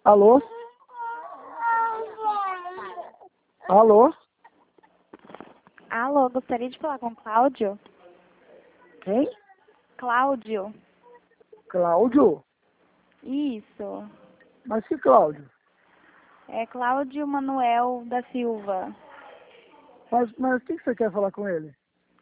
Alô? Alô? Alô, gostaria de falar com o Cláudio? Quem? Cláudio. Cláudio? Isso. Mas que Cláudio? É Cláudio Manuel da Silva. Mas o que você quer falar com ele?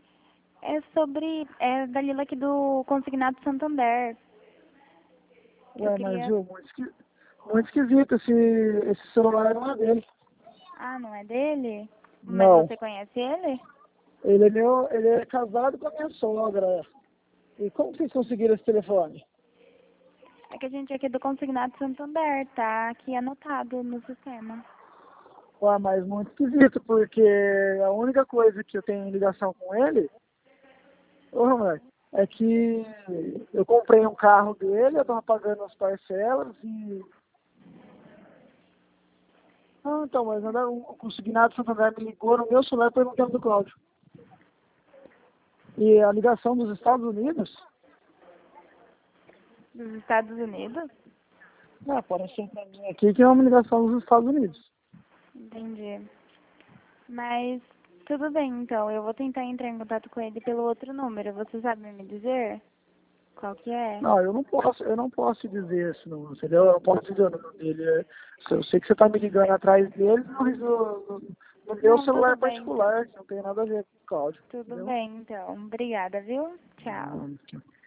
É Dalila aqui do Consignado Santander. Eu Ué, mas queria... viu, muito esquisito, esse celular não é dele. Ah, não é dele? Mas Não. você conhece ele? Ele é casado com a minha sogra. E como que vocês conseguiram esse telefone? É que a gente é aqui do Consignado Santander, tá aqui anotado no sistema. Ué, mas muito esquisito, porque a única coisa que eu tenho em ligação com ele, moleque, é que eu comprei um carro dele, eu tava pagando as parcelas e... Ah, então, mas o consignado Santander me ligou no meu celular perguntando do Cláudio. E a ligação dos Estados Unidos? Dos Estados Unidos? Apareceu pra mim aqui que é uma ligação dos Estados Unidos. Entendi. Mas tudo bem, então. Eu vou tentar entrar em contato com ele pelo outro número. Você sabe me dizer qual que é? Não, eu não posso dizer isso, não, entendeu? Eu não posso dizer o número dele. Eu sei que você tá me ligando atrás dele, mas no meu Não, tudo celular bem, então. particular, que não tem nada a ver com o Cláudio, Tudo entendeu? bem, então. Obrigada, viu? Tchau. Não,